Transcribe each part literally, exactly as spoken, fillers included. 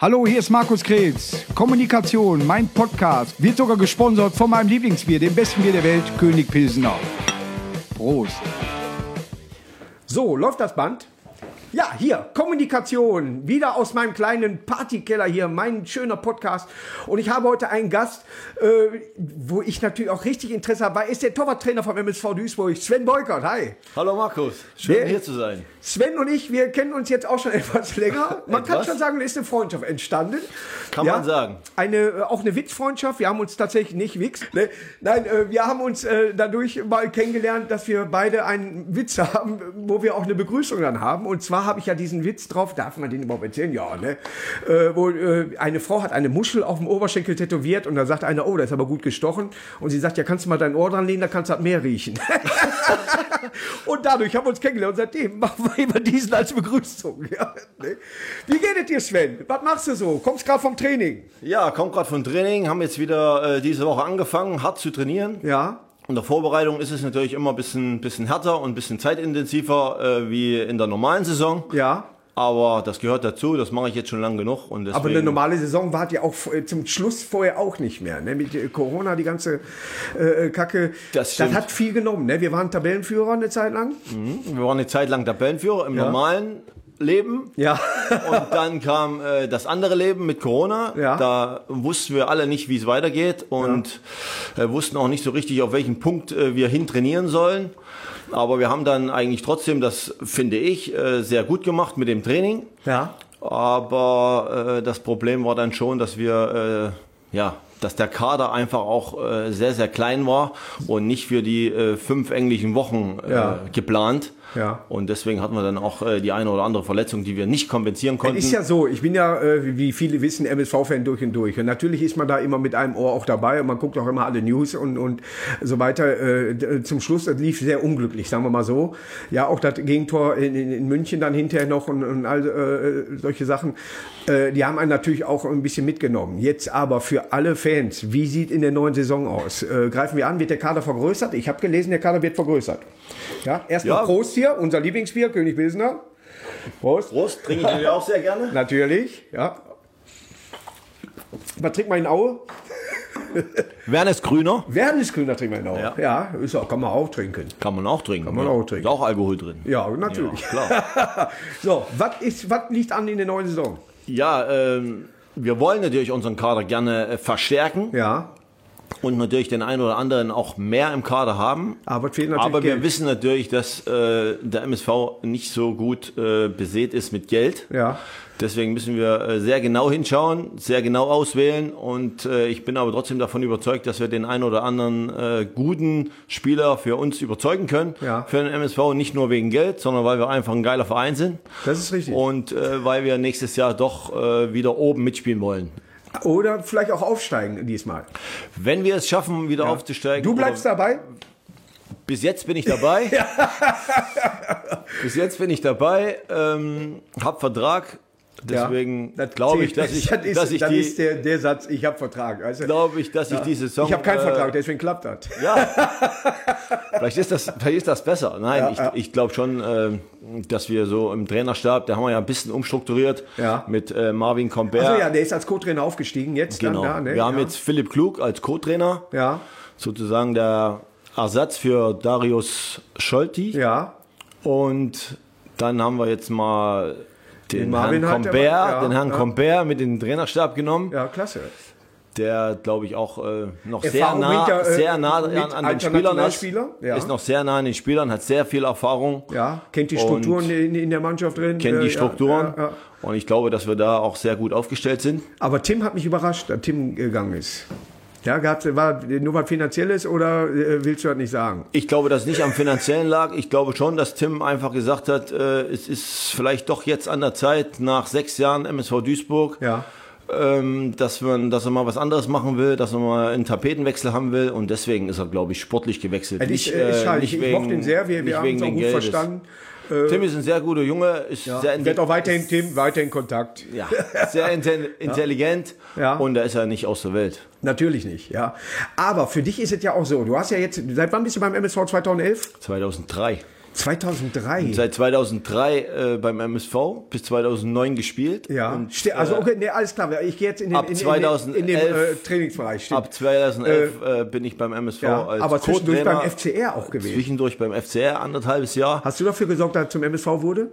Hallo, hier ist Markus Kretz. Kommunikation, mein Podcast, wird sogar gesponsert von meinem Lieblingsbier, dem besten Bier der Welt, König Pilsener. Prost. So, läuft das Band? Ja, hier, Kommunikation, wieder aus meinem kleinen Partykeller hier, mein schöner Podcast. Und ich habe heute einen Gast, äh, wo ich natürlich auch richtig Interesse habe, weil er ist der Torwarttrainer vom M S V Duisburg, Sven Beukert. Hi. Hallo Markus, schön Der, hier zu sein. Sven und ich, wir kennen uns jetzt auch schon etwas länger. Man etwas? kann schon sagen, da ist eine Freundschaft entstanden. Kann ja, man sagen. Eine, auch eine Witzfreundschaft. Wir haben uns tatsächlich nicht Witz. Ne? Nein, äh, wir haben uns äh, dadurch mal kennengelernt, dass wir beide einen Witz haben, wo wir auch eine Begrüßung dann haben. Und zwar habe ich ja diesen Witz drauf, darf man den überhaupt erzählen? Ja, ne? Äh, wo äh, eine Frau hat eine Muschel auf dem Oberschenkel tätowiert und da sagt einer, oh, das ist aber gut gestochen. Und sie sagt, ja, kannst du mal dein Ohr dran legen, da kannst du das Meer riechen. Und dadurch haben wir uns kennengelernt und seitdem machen wir immer diesen als Begrüßung. Ja, ne? Wie geht es dir, Sven? Was machst du so? Kommst gerade vom Training? Ja, kommt gerade vom Training, haben jetzt wieder äh, diese Woche angefangen, hart zu trainieren. Ja. In der Vorbereitung ist es natürlich immer ein bisschen, bisschen härter und ein bisschen zeitintensiver äh, wie in der normalen Saison. Ja. Aber das gehört dazu, das mache ich jetzt schon lang genug. Und deswegen Aber eine normale Saison war ja auch zum Schluss vorher auch nicht mehr. Ne? Mit Corona, die ganze äh, Kacke, das, das hat viel genommen. Ne? Wir waren Tabellenführer eine Zeit lang. Mhm. Wir waren eine Zeit lang Tabellenführer im ja. normalen Leben. Ja. Und dann kam äh, das andere Leben mit Corona. Ja. Da wussten wir alle nicht, wie es weitergeht und ja. äh, wussten auch nicht so richtig, auf welchen Punkt äh, wir hin trainieren sollen. Aber wir haben dann eigentlich trotzdem, das finde ich, äh, sehr gut gemacht mit dem Training. Ja. Aber äh, das Problem war dann schon, dass wir, äh, ja, dass der Kader einfach auch äh, sehr, sehr klein war und nicht für die äh, fünf englischen Wochen äh, ja. geplant. Ja. Und deswegen hatten wir dann auch äh, die eine oder andere Verletzung, die wir nicht kompensieren konnten. Es ist ja so, ich bin ja, äh, wie viele wissen, M S V-Fan durch und durch. Und natürlich ist man da immer mit einem Ohr auch dabei und man guckt auch immer alle News und, und so weiter. Äh, zum Schluss, das lief sehr unglücklich, sagen wir mal so. Ja, auch das Gegentor in, in, in München dann hinterher noch und, und all äh, solche Sachen. Äh, die haben einen natürlich auch ein bisschen mitgenommen. Jetzt aber für alle Fans, wie sieht in der neuen Saison aus? Äh, greifen wir an, wird der Kader vergrößert? Ich habe gelesen, der Kader wird vergrößert. Ja, erstmal ja. Prost hier, unser Lieblingsbier, König Pilsener. Prost. Prost, trinke ich auch sehr gerne. Natürlich, ja. Was trinkt man in Aue? Wernes Grüner. Wernes Grüner trinkt man in Aue. Ja, ja ist auch, kann man auch trinken. Kann man auch trinken. Kann man auch trinken. Ist auch Alkohol drin. Ja, natürlich. Ja, klar. So, was ist, was liegt an in der neuen Saison? Ja, ähm, wir wollen natürlich unseren Kader gerne äh, verstärken. Ja. Und natürlich den einen oder anderen auch mehr im Kader haben. Aber, fehlt natürlich Aber wir Geld. wissen natürlich, dass äh, der M S V nicht so gut äh, besät ist mit Geld. Ja. Deswegen müssen wir äh, sehr genau hinschauen, sehr genau auswählen. Und äh, ich bin aber trotzdem davon überzeugt, dass wir den einen oder anderen äh, guten Spieler für uns überzeugen können. Ja. Für den M S V nicht nur wegen Geld, sondern weil wir einfach ein geiler Verein sind. Das ist richtig. Und äh, weil wir nächstes Jahr doch äh, wieder oben mitspielen wollen. Oder vielleicht auch aufsteigen diesmal. Wenn wir es schaffen, wieder ja. aufzusteigen. Du bleibst dabei? Bis jetzt bin ich dabei. Bis jetzt bin ich dabei. Ähm, hab Vertrag. Deswegen ja, glaube ich, dass ich, das ist, dass ich das die, ist der, der Satz, ich habe Vertrag. Also, glaube ich, dass ja. ich die Saison. Ich habe keinen äh, Vertrag, deswegen klappt das. Ja. vielleicht ist das, vielleicht ist das besser. Nein, ja, ich, ja. ich glaube schon, äh, dass wir so im Trainerstab, da haben wir ja ein bisschen umstrukturiert ja. mit äh, Marvin Comper. Also ja, der ist als Co-Trainer aufgestiegen jetzt. Genau. Dann, da, ne? Wir haben ja. jetzt Philipp Klug als Co-Trainer. Ja. Sozusagen der Ersatz für Darius Scholti. Ja. Und dann haben wir jetzt mal den, den Herrn Comper, ja, den Herrn ja. Comper mit in den Trainerstab genommen. Ja, klasse. Der, glaube ich, auch äh, noch Erfahrung sehr nah, mit der, äh, sehr nah an, an den Spielern ist. Ja. Ist noch sehr nah an den Spielern, hat sehr viel Erfahrung. Ja, kennt die Strukturen in, in der Mannschaft drin. Kennt die Strukturen. Ja, ja, ja. Und ich glaube, dass wir da auch sehr gut aufgestellt sind. Aber Tim hat mich überrascht, dass Tim gegangen ist. Ja, gab's, war nur was Finanzielles oder äh, willst du das nicht sagen? Ich glaube, dass es nicht am Finanziellen lag. Ich glaube schon, dass Tim einfach gesagt hat, äh, es ist vielleicht doch jetzt an der Zeit, nach sechs Jahren M S V Duisburg, ja. ähm, dass, wir, dass er mal was anderes machen will, dass er mal einen Tapetenwechsel haben will. Und deswegen ist er, glaube ich, sportlich gewechselt. Ja, nicht, ich, äh, äh, nicht ich, ich mochte ihn sehr, wir, wir haben uns auch gut Geldes. verstanden. Tim ist ein sehr guter Junge, ist ja. sehr wird auch weiterhin Tim, weiterhin Kontakt. Ja, sehr intelligent ja. und er ist ja nicht aus der Welt. Natürlich nicht, ja. Aber für dich ist es ja auch so, du hast ja jetzt, seit wann bist du beim M S V zweitausendelf? zweitausenddrei. zweitausenddrei. Und seit zweitausenddrei äh, beim M S V bis zweitausendneun gespielt. Ja, und, Ste- also okay, nee, alles klar. Ich gehe jetzt in den, ab in, in, zweitausendelf, in den äh, Trainingsbereich. Stimmt. Ab zweitausendelf äh, bin ich beim M S V ja, als aber zwischendurch Co-Trainer, beim F C R auch gewesen. Zwischendurch beim F C R, anderthalbes Jahr. Hast du dafür gesorgt, dass er zum M S V wurde?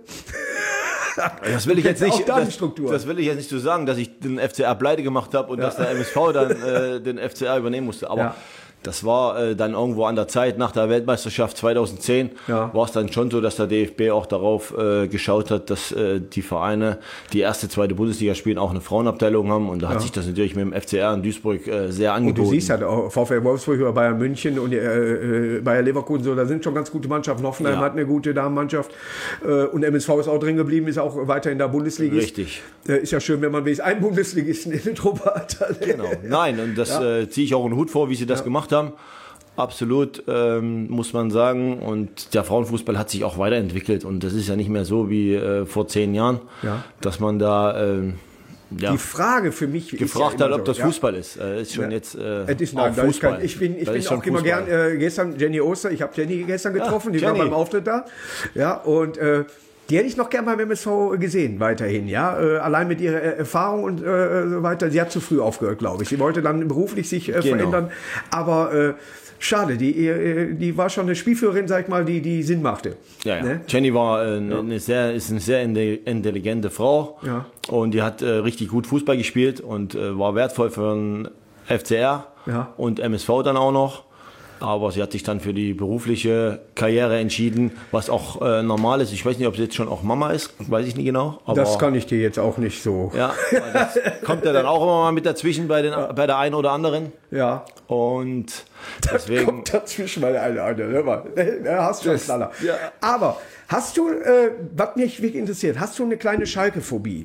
Das will ich jetzt nicht, da das, das will ich jetzt nicht so sagen, dass ich den F C R pleite gemacht habe und ja. dass der M S V dann äh, den F C R übernehmen musste. Aber ja. das war äh, dann irgendwo an der Zeit nach der Weltmeisterschaft zweitausendzehn, ja. war es dann schon so, dass der D F B auch darauf äh, geschaut hat, dass äh, die Vereine, die erste, zweite Bundesliga spielen, auch eine Frauenabteilung haben. Und da hat ja. sich das natürlich mit dem F C R in Duisburg äh, sehr angeboten. Und du siehst halt auch VfL Wolfsburg oder Bayern München und äh, äh, Bayer Leverkusen, so, da sind schon ganz gute Mannschaften. Hoffenheim ja. hat eine gute Damenmannschaft äh, und M S V ist auch drin geblieben, ist auch weiter in der Bundesliga. Richtig. Äh, ist ja schön, wenn man wenigstens einen Bundesligisten in den Truppe hat. Genau. Nein, und das ja. äh, ziehe ich auch einen Hut vor, wie sie das ja. gemacht haben. Absolut, ähm, muss man sagen. Und der Frauenfußball hat sich auch weiterentwickelt. Und das ist ja nicht mehr so wie äh, vor zehn Jahren, ja. dass man da äh, ja, die Frage für mich gefragt ja hat, ob so, das ja. Fußball ist. Äh, ist schon ja. jetzt äh, es ist nein, auch Fußball. Kann, ich bin, ich das bin auch immer Fußball. gern, äh, gestern Jenny Oster, ich habe Jenny gestern getroffen, ja, die Jenny. war beim Auftritt da. Ja, und äh, die hätte ich noch gern beim M S V gesehen, weiterhin, ja. Äh, allein mit ihrer Erfahrung und äh, so weiter. Sie hat zu früh aufgehört, glaube ich. Sie wollte dann beruflich sich äh, genau. verändern. Aber äh, schade, die, die war schon eine Spielführerin, sag ich mal, die, die Sinn machte. Ja, ja. Ne? Jenny war äh, ja. eine sehr, ist eine sehr intelligente Frau. Ja. Und die hat äh, richtig gut Fußball gespielt und äh, war wertvoll für den F C R ja. und M S V dann auch noch. Aber sie hat sich dann für die berufliche Karriere entschieden, was auch äh, normal ist. Ich weiß nicht, ob sie jetzt schon auch Mama ist, weiß ich nicht genau. Aber das kann ich dir jetzt auch nicht so. Ja, das kommt ja dann auch immer mal mit dazwischen bei, den, ja. bei der einen oder anderen. Ja. Und das deswegen kommt dazwischen bei der einen oder anderen. Hör mal, da hast du das, Knaller. Ja. Aber hast du, äh, was mich wirklich interessiert, hast du eine kleine Schalke-Phobie?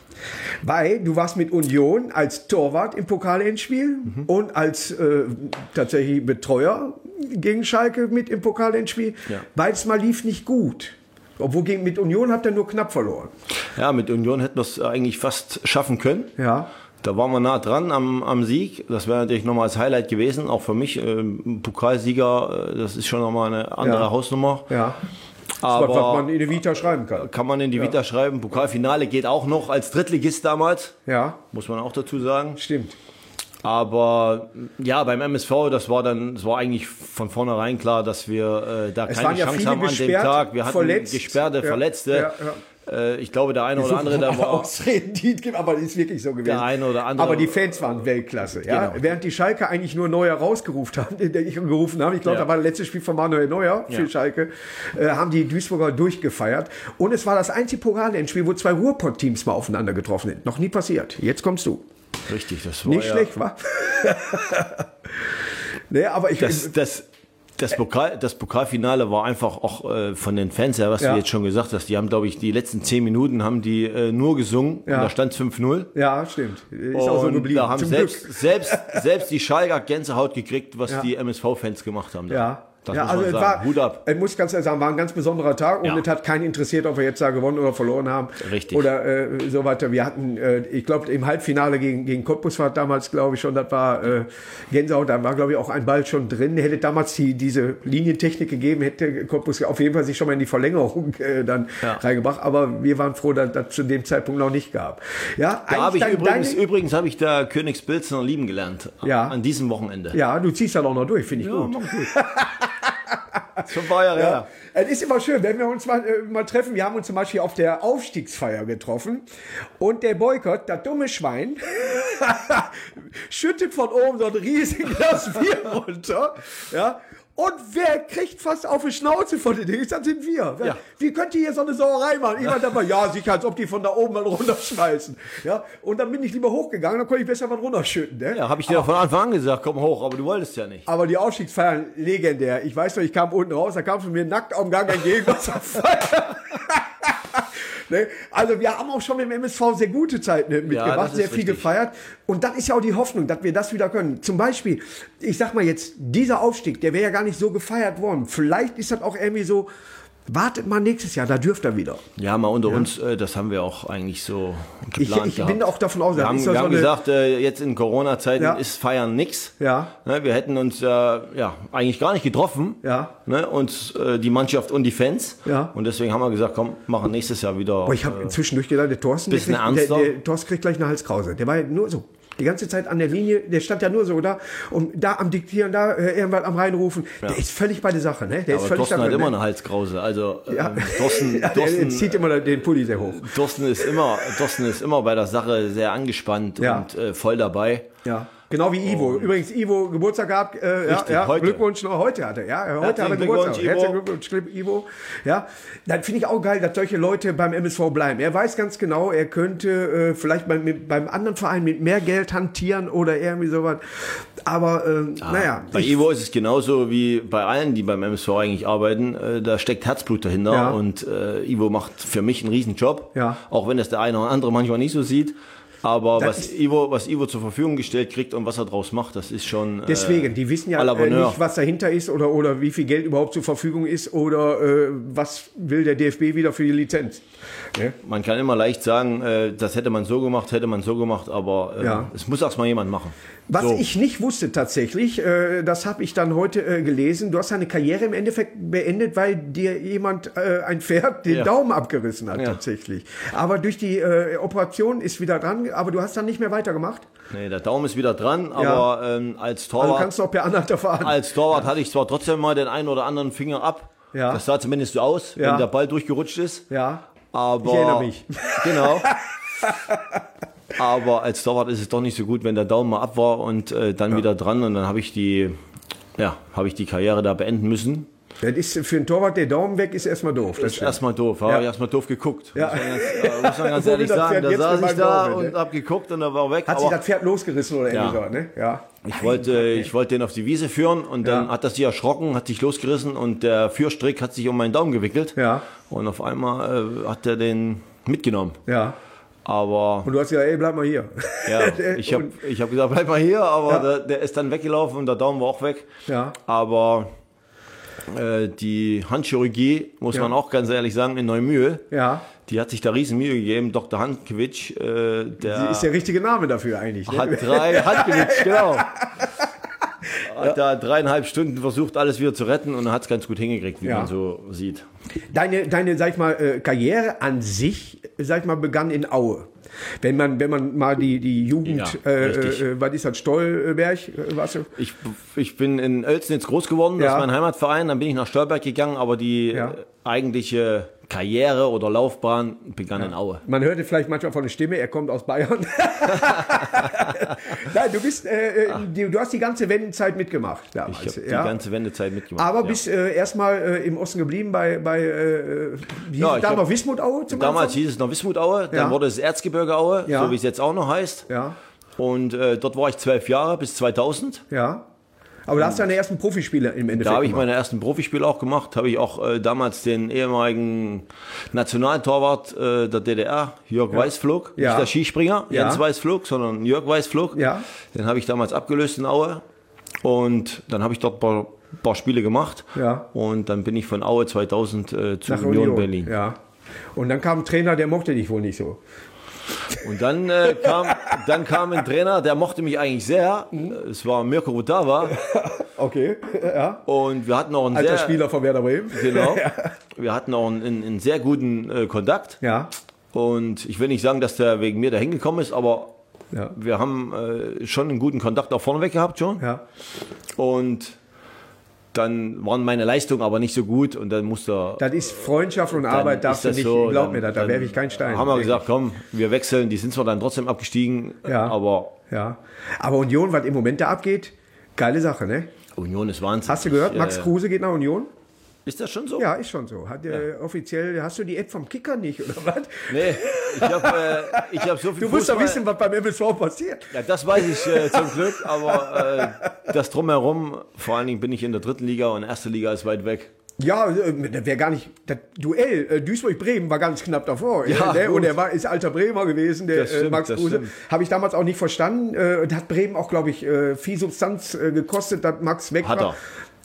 Weil du warst mit Union als Torwart im Pokalendspiel mhm. und als äh, tatsächlich Betreuer gegen Schalke mit im Pokalendspiel. Ja. Beides mal lief nicht gut. Obwohl gegen, mit Union habt ihr nur knapp verloren. Ja, mit Union hätten wir es eigentlich fast schaffen können. Ja. Da waren wir nah dran am, am Sieg. Das wäre natürlich nochmal als Highlight gewesen, auch für mich. Ähm, Pokalsieger, das ist schon nochmal eine andere ja. Hausnummer. Ja. Aber was man in die Vita schreiben kann. Kann man in die ja. Vita schreiben. Pokalfinale geht auch noch als Drittligist damals. Ja. Muss man auch dazu sagen. Stimmt. Aber ja, beim M S V, das war dann, das war eigentlich von vornherein klar, dass wir äh, da es keine ja Chance haben an dem Tag. Wir hatten verletzt. gesperrte, ja. Verletzte. Ja, ja. Ich glaube, der eine oder andere, da war Ausreden, die gibt, aber das ist wirklich so gewesen. Der eine oder andere. Aber die Fans waren Weltklasse, ja. Genau. Während die Schalke eigentlich nur Neuer rausgerufen haben, den ich gerufen habe, ich glaube, ja. da war das letzte Spiel von Manuel Neuer für ja. Schalke, äh, haben die Duisburger durchgefeiert. Und es war das einzige Pokalendspiel, wo zwei Ruhrpott-Teams mal aufeinander getroffen sind. Noch nie passiert. Jetzt kommst du. Richtig, das war nicht ja schlecht, wa? nee, aber ich das, das Das, Pokal, das Pokalfinale war einfach auch äh, von den Fans her, was ja. du jetzt schon gesagt hast. Die haben, glaube ich, die letzten zehn Minuten haben die äh, nur gesungen. Ja. Und da stand es fünf null. Ja, stimmt. Ist und auch so geblieben. Da haben Zum selbst, Glück. selbst, selbst die Schalker Gänsehaut gekriegt, was ja. die M S V-Fans gemacht haben. Da. Ja. Das ja, muss also man es sagen. war, Hut ab. Ich muss ganz ehrlich sagen, war ein ganz besonderer Tag und ja. es hat keinen interessiert, ob wir jetzt da gewonnen oder verloren haben. Richtig. Oder äh, so weiter. Wir hatten, äh, ich glaube, im Halbfinale gegen, gegen Cottbus war damals, glaube ich, schon, das war äh, Gänsehaut, da war, glaube ich, auch ein Ball schon drin. Hätte damals die, diese Linientechnik gegeben, hätte Cottbus auf jeden Fall sich schon mal in die Verlängerung äh, dann ja. reingebracht. Aber wir waren froh, dass das zu dem Zeitpunkt noch nicht gab. Ja, da habe ich übrigens, übrigens habe ich da Königsbilzner lieben gelernt. Ja. An diesem Wochenende. Ja, du ziehst da auch noch durch, finde ich ja, gut. Mach gut. Schon ein paar Jahre ja. her. Es ist immer schön, wenn wir uns mal, äh, mal treffen. Wir haben uns zum Beispiel auf der Aufstiegsfeier getroffen und der Boykott, das dumme Schwein, schüttet von oben so ein riesiges Glas Bier runter. Ja. Und wer kriegt fast auf die Schnauze von den Dings? Das sind wir. Ja. Wie könnt ihr hier so eine Sauerei machen? Ich meinte aber, ja, sicher, als ob die von da oben mal runterschmeißen. Ja. Und dann bin ich lieber hochgegangen, dann konnte ich besser was runterschütten. Ne? Ja, habe ich dir aber, von Anfang an gesagt, komm hoch, aber du wolltest ja nicht. Aber die Aufstiegsfeier, legendär. Ich weiß noch, ich kam unten raus, da kam von mir nackt am Gang entgegen, was auf Feier. Ne? Also wir haben auch schon mit dem M S V sehr gute Zeiten mitgemacht, ja, sehr viel richtig. gefeiert. Und das ist ja auch die Hoffnung, dass wir das wieder können. Zum Beispiel, ich sag mal jetzt, dieser Aufstieg, der wäre ja gar nicht so gefeiert worden. Vielleicht ist das auch irgendwie so Wartet mal nächstes Jahr, da dürft ihr wieder. Ja, mal unter ja. uns, äh, das haben wir auch eigentlich so geplant. Ich, ich bin auch davon aus, wir haben, wir wir so haben eine, gesagt, äh, jetzt in Corona-Zeiten ja. ist Feiern nix. Ja. Ne, wir hätten uns äh, ja eigentlich gar nicht getroffen. Ja. Ne, uns, äh, die Mannschaft und die Fans. Ja. Und deswegen haben wir gesagt, komm, machen nächstes Jahr wieder. Boah, ich habe inzwischen durchgedacht, der Thorsten, der, bisschen kriegt, der, ernster. der Thorsten kriegt gleich eine Halskrause. Der war ja nur so. Die ganze Zeit an der Linie, der stand ja nur so da und da am Diktieren, da äh, irgendwann am Reinrufen. Ja. Der ist völlig bei der Sache, ne? Der ja, ist aber völlig Thorsten hat drin, immer ne? eine Halskrause. Also ja. ähm, Thorsten, ja, Thorsten der zieht immer den Pulli sehr hoch. Thorsten ist immer, Thorsten ist immer bei der Sache sehr angespannt ja. und äh, voll dabei. Ja. Genau wie Ivo. Und Übrigens, Ivo Geburtstag gehabt. Äh, Richtig, ja, ja, heute. Glückwunsch noch heute hatte. Ja, heute hat er Geburtstag. Ivo. Herzlichen Glückwunsch, Ivo. Ja, dann finde ich auch geil, dass solche Leute beim M S V bleiben. Er weiß ganz genau, er könnte äh, vielleicht beim, mit, beim anderen Verein mit mehr Geld hantieren oder irgendwie sowas. Aber ähm, ah, naja. Bei ich, Ivo ist es genauso wie bei allen, die beim M S V eigentlich arbeiten. Äh, da steckt Herzblut dahinter ja. und äh, Ivo macht für mich einen riesen Job. Ja. Auch wenn das der eine oder andere manchmal nicht so sieht. Aber das was Ivo, was Ivo zur Verfügung gestellt kriegt und was er draus macht, das ist schon. Äh, Deswegen, die wissen ja äh, nicht, was dahinter ist oder, oder wie viel Geld überhaupt zur Verfügung ist oder äh, was will der D F B wieder für die Lizenz. Ja? Man kann immer leicht sagen, äh, das hätte man so gemacht, hätte man so gemacht, aber äh, ja. es muss erst mal jemand machen. Was so. ich nicht wusste tatsächlich, äh, das habe ich dann heute äh, gelesen, du hast deine Karriere im Endeffekt beendet, weil dir jemand, äh, ein Pferd, den ja. Daumen abgerissen hat ja. tatsächlich. Aber durch die äh, Operation ist wieder dran, aber du hast dann nicht mehr weitergemacht? Nee, der Daumen ist wieder dran, ja. aber ähm, als Torwart, also kannst du auch per Anhalter fahren. Als Torwart ja. hatte ich zwar trotzdem mal den einen oder anderen Finger ab, ja. das sah zumindest so aus, ja. wenn der Ball durchgerutscht ist. Ja, aber, ich erinnere mich. Genau. Aber als Torwart ist es doch nicht so gut, wenn der Daumen mal ab war und äh, dann ja. wieder dran und dann habe ich die, ja, habe ich die Karriere da beenden müssen. Das ist für einen Torwart, der Daumen weg ist, erstmal doof. Das ist erstmal doof, ja. habe ich erstmal doof geguckt. Ja. Muss man ganz, äh, muss man ganz ehrlich sagen, da saß ich da und habe geguckt und er war weg. Hat sich das Pferd losgerissen oder ja. irgendwie so, ne? Ja. Ich wollte, ich wollte den auf die Wiese führen und dann ja. hat das sich erschrocken, hat sich losgerissen und der Führstrick hat sich um meinen Daumen gewickelt. Ja. Und auf einmal äh, hat er den mitgenommen. Ja. Aber und du hast gesagt, ey, bleib mal hier. Ja, ich habe ich hab gesagt, bleib mal hier, aber ja. der, der ist dann weggelaufen und der Daumen war auch weg. Ja. Aber äh, die Handchirurgie, muss ja. man auch ganz ehrlich sagen, in Neumühl, ja. die hat sich da riesen Mühe gegeben. Doktor Handkewitsch, äh, der Sie ist der richtige Name dafür eigentlich. Ne? Hat drei, Handkewitsch, genau. Hat da dreieinhalb Stunden versucht, alles wieder zu retten und hat es ganz gut hingekriegt, wie ja. man so sieht. Deine, deine, sag ich mal, Karriere an sich, sag ich mal, begann in Aue. Wenn man, wenn man mal die, die Jugend, ja, äh, äh, was ist das, Stolberg, äh, was? Ich, ich bin in Oelsnitz groß geworden, das ja. ist mein Heimatverein, dann bin ich nach Stolberg gegangen, aber die ja. äh, eigentliche Karriere oder Laufbahn begann ja. in Aue. Man hörte vielleicht manchmal von der Stimme, er kommt aus Bayern. Nein, du bist, äh, du, du hast die ganze Wendezeit mitgemacht. Damals, ich habe ja. die ganze Wendezeit mitgemacht. Aber ja. bist äh, erstmal äh, im Osten geblieben bei, bei äh, hieß ja, es da noch Wismut-Aue zum Damals Anfang? hieß es noch Wismut-Aue, dann ja. wurde es Erzgebirge-Aue, ja. so wie es jetzt auch noch heißt. Ja. Und äh, dort war ich zwölf Jahre bis zweitausend. Ja. Aber da hast du deine ersten Profispiele im Endeffekt Da habe ich gemacht. meine ersten Profispiele auch gemacht. Habe ich auch äh, damals den ehemaligen Nationaltorwart äh, der D D R, Jörg ja. Weißflug, ja. nicht der Skispringer, ja. Jens Weißflug, sondern Jörg Weißflug. Ja. Den habe ich damals abgelöst in Aue. Und dann habe ich dort ein paar, paar Spiele gemacht. Ja. Und dann bin ich von Aue zweitausend äh, zu Nach Union, Union Berlin. Ja. Und dann kam ein Trainer, der mochte dich wohl nicht so. Und dann, äh, kam, dann kam ein Trainer, der mochte mich eigentlich sehr. Es war Mirko Rutava. Okay, ja. Und wir hatten auch einen Alter sehr, Spieler von Werder Bremen. Genau. ja. Wir hatten auch einen, einen sehr guten äh, Kontakt. Ja. Und ich will nicht sagen, dass der wegen mir da hingekommen ist, aber ja. wir haben äh, schon einen guten Kontakt auch vorneweg gehabt schon. Ja. Und dann waren meine Leistungen aber nicht so gut und dann musste er. Das ist Freundschaft und Arbeit, darfst du nicht, so, glaub dann, mir das, da werfe ich keinen Stein. Haben wir gesagt, komm, wir wechseln, die sind zwar dann trotzdem abgestiegen, ja. aber. Ja. Aber Union, was im Moment da abgeht, geile Sache, ne? Union ist Wahnsinn. Hast du gehört, ich, Max äh, Kruse geht nach Union? Ist das schon so? Ja, ist schon so. Hat ja. äh, offiziell, hast du die App vom Kicker nicht, oder was? Nee, ich habe äh, ich hab so viel Du musst doch Fußball- wissen, was beim M S V passiert. Ja, das weiß ich äh, zum Glück, aber äh, das Drumherum, vor allen Dingen bin ich in der dritten Liga und erste Liga ist weit weg. Ja, äh, das wäre gar nicht, das Duell äh, Duisburg-Bremen war ganz knapp davor. Ja, ne? Und gut. er war, ist alter Bremer gewesen, der Das stimmt, äh, Max das Kruse. stimmt. Habe ich damals auch nicht verstanden. Äh, und hat Bremen auch, glaube ich, äh, viel Substanz äh, gekostet, dass Max weg Hat war. er.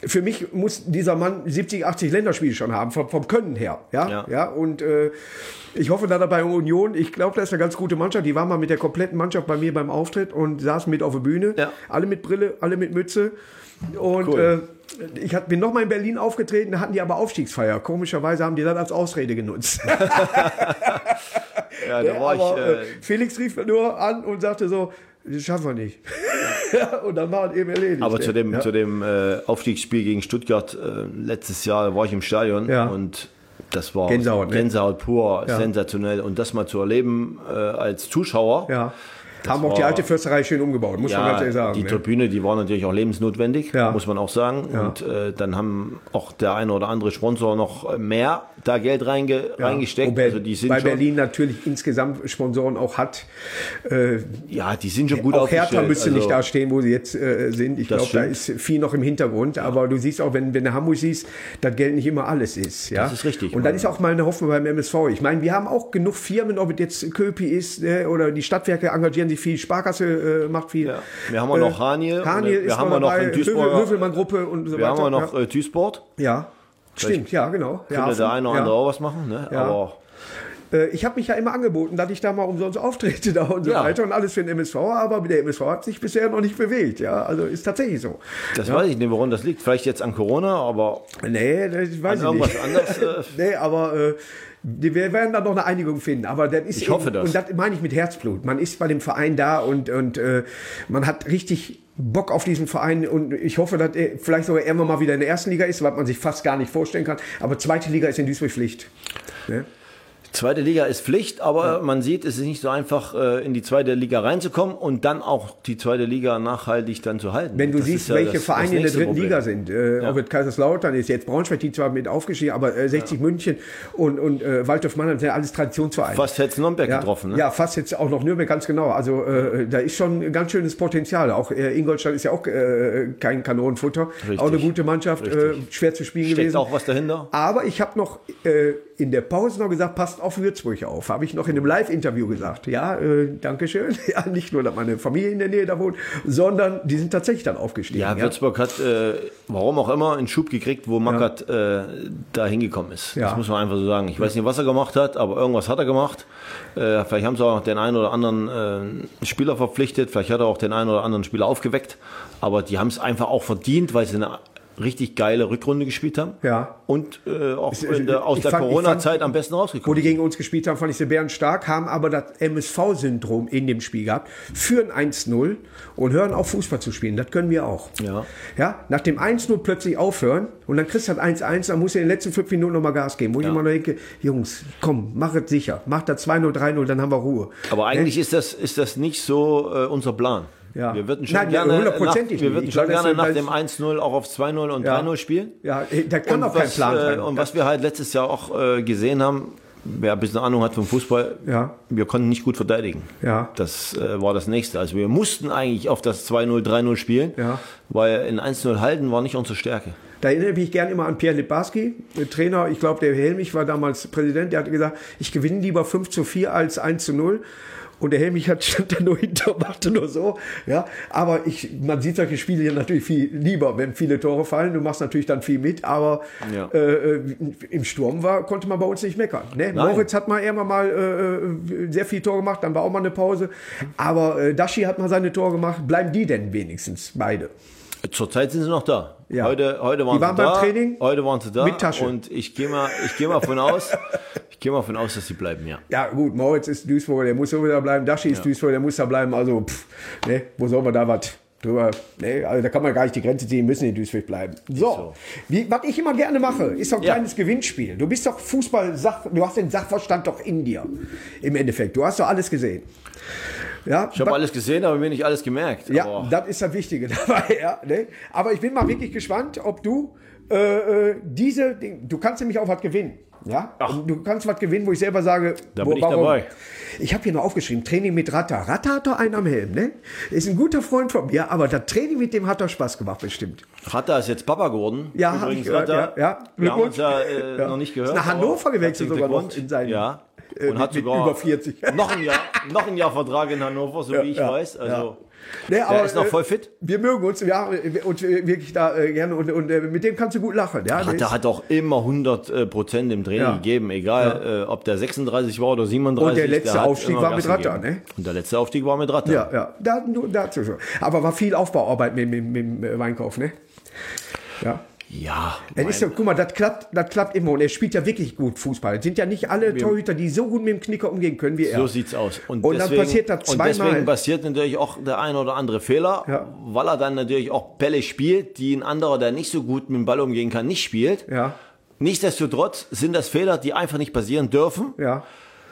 für mich muss dieser Mann siebzig, achtzig Länderspiele schon haben, vom, vom Können her. Ja, ja. ja und äh, ich hoffe, dass er bei Union, ich glaube, das ist eine ganz gute Mannschaft. Die waren mal mit der kompletten Mannschaft bei mir beim Auftritt und saßen mit auf der Bühne. Ja. Alle mit Brille, alle mit Mütze. Und cool. äh, ich hat, bin nochmal in Berlin aufgetreten, da hatten die aber Aufstiegsfeier. Komischerweise haben die das als Ausrede genutzt. ja, da war aber, ich, äh, Felix rief nur an und sagte so, das schaffen wir nicht. Und dann war es eben erledigt. Aber zu dem, ja. zu dem äh, Aufstiegsspiel gegen Stuttgart äh, letztes Jahr war ich im Stadion ja. und das war Gänsehaut, ne? Gänsehaut pur, ja. sensationell. Und das mal zu erleben äh, als Zuschauer. Ja. Haben auch die alte Fürsterei schön umgebaut, muss ja, man ganz ehrlich sagen. Die ne? Tribüne, die war natürlich auch lebensnotwendig, ja. muss man auch sagen. Ja. Und äh, dann haben auch der eine oder andere Sponsor noch mehr da Geld reinge ja. reingesteckt. Also die sind bei schon, Berlin natürlich insgesamt Sponsoren auch hat. Äh, ja, die sind schon gut auch aufgestellt. Auch Hertha müsste also, nicht da stehen, wo sie jetzt äh, sind. Ich glaube, da ist viel noch im Hintergrund. Ja. Aber du siehst auch, wenn, wenn du Hamburg siehst, dass Geld nicht immer alles ist. Ja? Das ist richtig. Und dann ist auch mal eine Hoffnung beim M S V. Ich meine, wir haben auch genug Firmen, ob es jetzt Köpi ist äh, oder die Stadtwerke engagieren sich viel, Sparkasse äh, macht viel. Ja. Wir haben auch noch Haniel. Haniel wir haben wir noch in Duisburg. Hövelmann-Gruppe und so wir weiter. Wir haben auch noch ja. äh, Duisburg. Ja. Stimmt, ja, genau. Könnte ja, der eine oder andere ja. auch was machen, ne? Ja. Aber äh, ich habe mich ja immer angeboten, dass ich da mal umsonst auftrete da und so ja. weiter und alles für den M S V, aber der M S V hat sich bisher noch nicht bewegt, ja, also ist tatsächlich so. Das ja. weiß ich nicht, woran das liegt. Vielleicht jetzt an Corona, aber nee, das weiß ich irgendwas nicht. anderes. Äh nee, aber äh, wir werden da noch eine Einigung finden, aber das ist ich hoffe eben, das. Und das meine ich mit Herzblut. Man ist bei dem Verein da und und äh, man hat richtig Bock auf diesen Verein und ich hoffe, dass er vielleicht sogar irgendwann mal wieder in der ersten Liga ist, was man sich fast gar nicht vorstellen kann. Aber zweite Liga ist in Duisburg Pflicht. Ne? Zweite Liga ist Pflicht, aber ja. man sieht, es ist nicht so einfach, in die zweite Liga reinzukommen und dann auch die zweite Liga nachhaltig dann zu halten. Wenn du das siehst, ja welche das, Vereine das in der dritten Problem. Liga sind, äh, ja. ob es Kaiserslautern ist, jetzt Braunschweig, die zwar mit aufgestiegen, aber äh, sechzig ja. München und, und äh, Waldorf Mannheim sind ja alles Traditionsvereine. Fast hätte es Nürnberg ja. getroffen. Ne? Ja, fast jetzt auch noch Nürnberg, ganz genau. Also äh, da ist schon ein ganz schönes Potenzial. Auch äh, Ingolstadt ist ja auch äh, kein Kanonenfutter. Richtig. Auch eine gute Mannschaft, äh, schwer zu spielen Steckt gewesen. auch was dahinter. Aber ich habe noch äh, in der Pause noch gesagt, passt auf Würzburg auf. Habe ich noch in einem Live-Interview gesagt. Ja, äh, danke schön. Ja, nicht nur, dass meine Familie in der Nähe da wohnt, sondern die sind tatsächlich dann aufgestiegen. Ja, ja? Würzburg hat, äh, warum auch immer, einen Schub gekriegt, wo Magath ja. äh, da hingekommen ist. Ja. Das muss man einfach so sagen. Ich weiß nicht, was er gemacht hat, aber irgendwas hat er gemacht. Äh, vielleicht haben sie auch den einen oder anderen äh, Spieler verpflichtet, vielleicht hat er auch den einen oder anderen Spieler aufgeweckt, aber die haben es einfach auch verdient, weil sie eine richtig geile Rückrunde gespielt haben. Ja. Und äh, auch ich, in der, aus der Corona-Zeit am besten rausgekommen. Wo die gegen uns gespielt haben, fand ich sie bärenstark, haben aber das M S V-Syndrom in dem Spiel gehabt, führen eins null und hören auf, Fußball zu spielen. Das können wir auch. Ja. Ja, nach dem eins null plötzlich aufhören und dann kriegst du das eins eins, dann musst du in den letzten fünf Minuten nochmal Gas geben. Wo ja. ich immer noch denke, Jungs, komm, mach es sicher. Mach da zwei null, drei null, dann haben wir Ruhe. Aber eigentlich ja? ist, das, ist das nicht so äh, unser Plan. Ja. Wir würden schon Nein, gerne, nach, wir würden schon glaube, gerne nach dem eins null auch auf zwei null und ja. drei null spielen. Ja, da kann und auch kein was, Plan sein. Äh, und was wir halt letztes Jahr auch äh, gesehen haben, wer ein bisschen Ahnung hat vom Fußball, ja. wir konnten nicht gut verteidigen. Ja. Das äh, war das Nächste. Also wir mussten eigentlich auf das zwei null, drei null spielen, ja. weil in eins null halten war nicht unsere Stärke. Da erinnere ich mich gerne immer an Pierre Littbarski, der Trainer, ich glaube, der Helmich war damals Präsident, der hatte gesagt, ich gewinne lieber fünf zu vier als eins zu null. Und der Helmich hat, stand da nur hinter, machte nur so, ja. Aber ich, man sieht solche Spiele ja natürlich viel lieber, wenn viele Tore fallen. Du machst natürlich dann viel mit, aber ja. äh, im Sturm war, konnte man bei uns nicht meckern. Ne? Moritz hat mal irgendwann mal äh, sehr viel Tore gemacht, dann war auch mal eine Pause. Aber äh, Dashi hat mal seine Tore gemacht. Bleiben die denn wenigstens beide? Zurzeit sind sie noch da. Ja. Heute, heute waren, die waren sie beim da. Training Heute waren sie da. mit Tasche. Und ich gehe mal, ich gehe mal von aus, ich gehe mal von aus, dass sie bleiben, ja. Ja, gut, Moritz ist Duisburg, der muss so wieder bleiben. Dashi ist ja. Duisburg, der muss da bleiben. Also, pff, ne, wo soll man da was drüber? Ne, also da kann man gar nicht die Grenze ziehen, müssen in Duisburg bleiben. So, so. Wie, was ich immer gerne mache, ist doch ein ja. kleines Gewinnspiel. Du bist doch Fußball, du hast den Sachverstand doch in dir. Im Endeffekt, du hast doch alles gesehen. Ja, ich habe alles gesehen, aber mir nicht alles gemerkt. Ja, aber das ist das Wichtige dabei. Ja, ne? Aber ich bin mal wirklich gespannt, ob du äh, diese, du kannst nämlich auch was gewinnen. Ja, und du kannst was gewinnen, wo ich selber sage, da wo, bin ich warum? dabei. Ich habe hier noch aufgeschrieben, Training mit Ratter. Ratter hat doch einen am Helm, ne? Ist ein guter Freund von mir, aber das Training mit dem hat doch Spaß gemacht, bestimmt. Ratter ist jetzt Papa geworden. Ja, habe ich gehört, Ratter, ja. ja. Wir haben uns ja, äh, ja. noch nicht gehört. Ist nach Hannover gewechselt sogar noch in seinen... Ja. äh, und hat mit sogar über vierzig. noch ein Jahr, noch ein Jahr Vertrag in Hannover, so Ja, wie ich ja, weiß. Also ja. Nee, der aber, ist noch voll äh, fit. Wir mögen uns, ja, und wirklich da äh, gerne und, und äh, mit dem kannst du gut lachen. Ja, Ach, der hat auch immer hundert Prozent im Training Ja. gegeben, egal äh, ob der sechsunddreißig war oder siebenunddreißig. Und der letzte hat Aufstieg immer war mit Gas Ratter, gegeben. ne? Und der letzte Aufstieg war mit Ratter. Ja, ja, da, nur dazu schon. Aber war viel Aufbauarbeit mit, mit, mit dem Weinkauf, ne? Ja. Ja, Es ist so, guck mal, das klappt, das klappt immer und er spielt ja wirklich gut Fußball. Es sind ja nicht alle Torhüter, die so gut mit dem Knicker umgehen können wie er. so sieht's aus. Und, Und dann deswegen, passiert das und zweimal. deswegen passiert natürlich auch der ein oder andere Fehler, Ja. weil er dann natürlich auch Bälle spielt, die ein anderer, der nicht so gut mit dem Ball umgehen kann, nicht spielt. Ja, Nichtsdestotrotz sind das Fehler, die einfach nicht passieren dürfen. ja.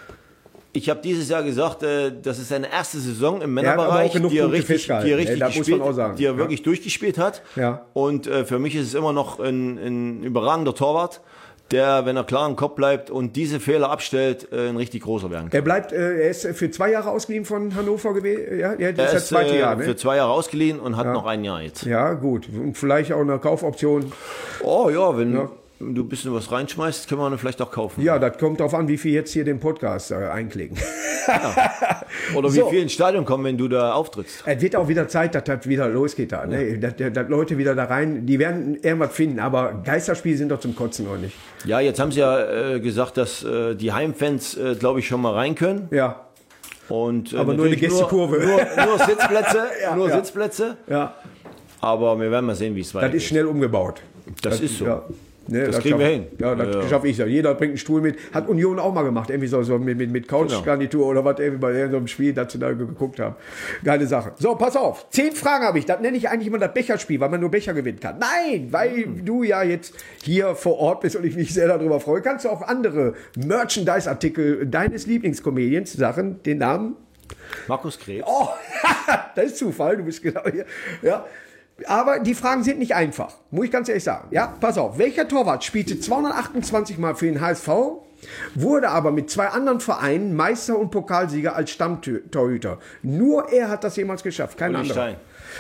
Ich habe dieses Jahr gesagt, äh, das ist seine erste Saison im Er hat aber auch Männerbereich, genug die er Punkte richtig, festgehalten, die er ey, richtig da muss man gespielt, auch sagen. die er Ja. wirklich durchgespielt hat. Ja. Und äh, für mich ist es immer noch ein, ein überragender Torwart, der, wenn er klar im Kopf bleibt und diese Fehler abstellt, äh, ein richtig großer werden kann. Er bleibt, äh, er ist für zwei Jahre ausgeliehen von Hannover gewesen. Ja, ja, das Er ist das ist zweite äh, Jahr, ne? für zwei Jahre ausgeliehen und hat noch ein Jahr jetzt. Ja, gut. Und vielleicht auch eine Kaufoption. Oh ja, wenn Ja. du ein bisschen was reinschmeißt, können wir ihn vielleicht auch kaufen. Ja, das kommt darauf an, wie viel jetzt hier den Podcast äh, einklicken. Oder wie So. viel ins Stadion kommen, wenn du da auftrittst. Es wird auch wieder Zeit, dass das wieder losgeht da. Ne? Dass, dass Leute wieder da rein, die werden irgendwas finden. Aber Geisterspiele sind doch zum Kotzen, oder nicht? Ja, jetzt haben sie ja äh, gesagt, dass äh, die Heimfans, äh, glaube ich, schon mal rein können. Ja, Und, äh, Aber nur eine natürlich Gästekurve. Nur, nur, nur Sitzplätze, Ja, nur ja. Sitzplätze. ja. Aber wir werden mal sehen, wie es Das weitergeht. ist schnell umgebaut. Das ist so. Ja. Ne, Das kriegen schaff- wir hin. Ja, das Ja. schaffe ich. Ja. Jeder bringt einen Stuhl mit. Hat Union auch mal gemacht. Irgendwie so, so mit, mit, mit Couchgarnitur oder was irgendwie bei irgendeinem Spiel, das sie da geguckt haben. Geile Sache. So, pass auf. Zehn Fragen habe ich. Das nenne ich eigentlich immer das Becherspiel, weil man nur Becher gewinnen kann. Nein, weil du ja jetzt hier vor Ort bist und ich mich sehr darüber freue, kannst du auch andere Merchandise-Artikel deines Lieblingscomedians, Sachen, den Namen. Markus Krebs. Oh, das ist Zufall, du bist genau hier. Ja. Aber die Fragen sind nicht einfach, muss ich ganz ehrlich sagen. Ja, pass auf. Welcher Torwart spielte zweihundertachtundzwanzig Mal für den H S V, wurde aber mit zwei anderen Vereinen Meister und Pokalsieger als Stammtorhüter? Nur er hat das jemals geschafft, kein Uli anderer. Stein.